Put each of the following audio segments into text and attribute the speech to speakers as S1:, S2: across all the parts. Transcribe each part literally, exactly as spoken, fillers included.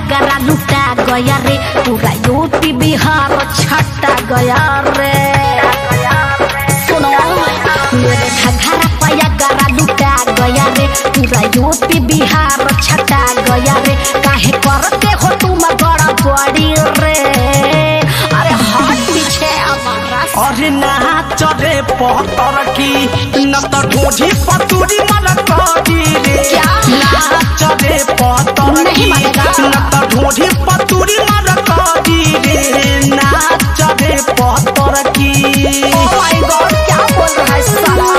S1: गरा लुटा गया रे पूरा यूपी बिहार छटा गया रे सुनो मेरे घघरा पाया गरा लुटा गया रे पूरा यूपी बिहार छटा गया रे काहे करते हो तुम बड़ा बड़ी रे अरे हाथ पीछे हमारा
S2: अरे नाच रे पहतर की न तो ढोढ़ी पतूरी मन करी रे नाच रे पहतर की न तो ढोढ़ी पतूरी मन करी रे नाच रे पहतर की
S1: ओ माय गॉड क्या बोल रहा है साला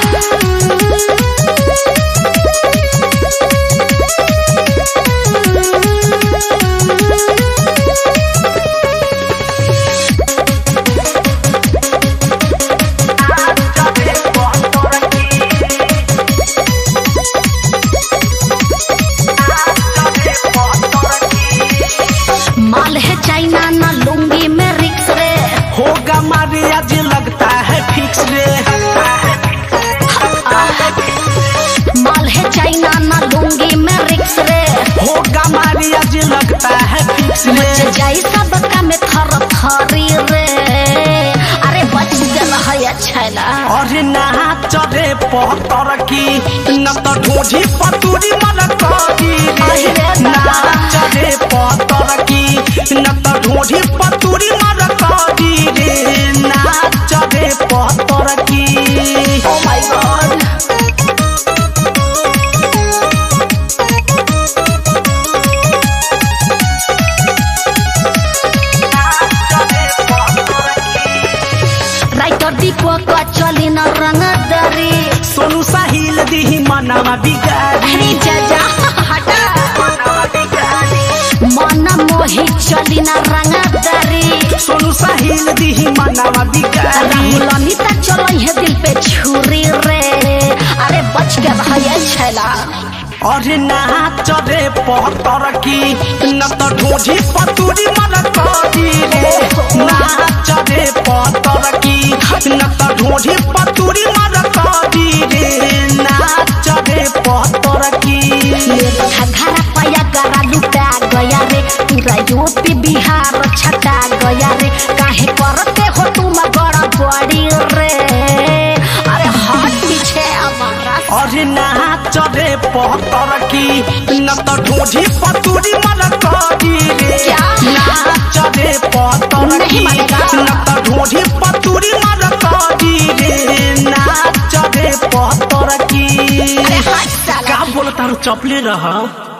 S1: माल है चाइना ना लूंगी मैं रिक्स रे
S2: होगा मारे आज लगता है फिक्स रे
S1: माल है चाइना ना लूंगी मैं रिक्स रे
S2: होगा मारे आज लगता है फिक्स रे
S1: बच जाई सबका में थर थरी रे अरे बच गल है छैला
S2: अरे नाच रे पहतर की न तो ढोढ़ी पतूरी मन करी रे नाच रे पहतर की न तो ढोढ़ी पतूरी मन करी रे नाच रे पहतर की
S1: ओ माय गॉड राइटर दीपक चली न रंग दरी
S2: सोनू साहिल दी मनवा बिगाड़ी
S1: अरे जा हटा मन मोही चली न रंग दरी
S2: सोनू साहिल दी मनवा बिगाड़ी
S1: राहुल अनिता चलो है दिल पे छुरी रे अरे बच के रहे छैला
S2: अरे नाच रे पहतर की न तो ढोढ़ी पतूरी मन करी रे नाच रे पहतर की न तो ढोढ़ी पतूरी मन करी रे नाच रे पहतर की
S1: मेरे घघरा पाया गरा लुटा गया रे पूरा यूपी बिहार छटा गया रे काहे करते हो तुम बड़ा बड़ी रे अरे हाथ पीछे हमारा
S2: अरे नाच रे पहतर की न तो ढोढ़ी पतूरी मन करी रे नाच रे पहतर की न तो ढोढ़ी पतूरी मन करी रे नाच रे पहतर की
S1: अरे हाथ साला
S2: का बोलता चपले रहा।